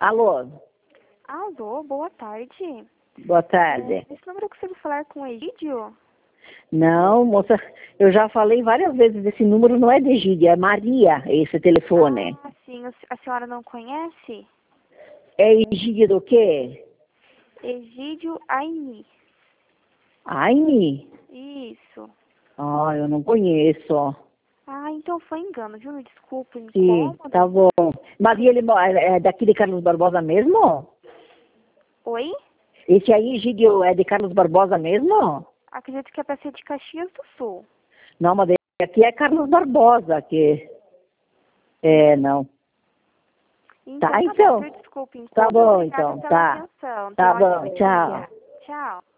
Alô, Alô, boa tarde. boa tarde. Esse número eu consigo falar com o Egídio? Não, moça, eu já falei várias vezes, esse número não é de Egídia, é Maria, esse telefone. Ah, sim. A senhora não conhece? É Egídia do quê? Egídio Aini. Aine? Isso. Ah, eu não conheço. Ah, então foi engano, viu? Me desculpe o Sim, incômodo. tá bom. Mas e ele é daqui de Carlos Barbosa mesmo? Oi? Esse aí, Egídio, é de Carlos Barbosa mesmo? Acredito que é pra ser de Caxias do Sul. Não, mas aqui é Carlos Barbosa, que... É, não. Então Tá, tá bom, então. viu? Desculpe o Tá incômodo. bom, Obrigada então, pela tá. atenção. Tenha Tá um ótimo bom, dia. tchau. Tchau.